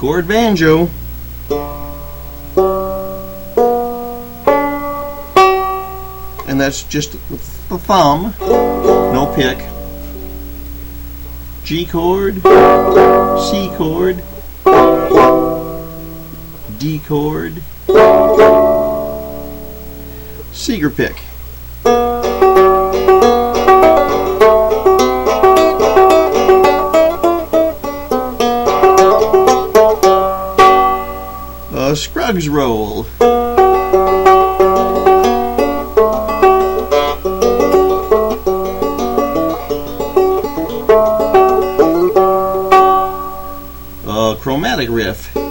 chord banjo. And that's just with the thumb, no pick. G chord, C chord, D chord, Seeger pick. Scruggs roll. Chromatic riff.